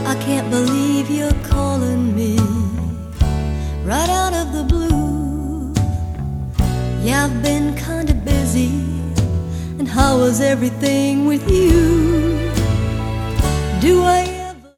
I can't believe you're calling me right out of the blue. Yeah, I've been kinda busy. And how was everything with you? Do I